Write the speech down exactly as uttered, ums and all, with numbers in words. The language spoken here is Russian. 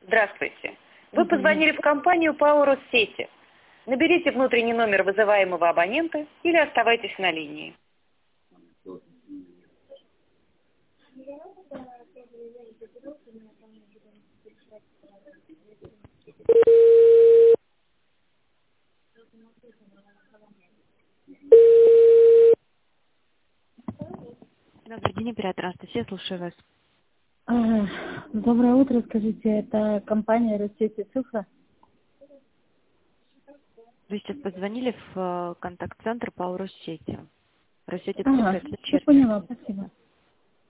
Здравствуйте. Вы Добрый позвонили в компанию ПАО «Россети». Наберите внутренний номер вызываемого абонента или оставайтесь на линии. Добрый день, оператор Анастасия, слушаю вас. А, Доброе утро, скажите, это компания «Россети Цифра»? Вы сейчас позвонили в э, контакт-центр по Россети. Россети Цифра — Ага, это все дочерняя поняла, организация. спасибо.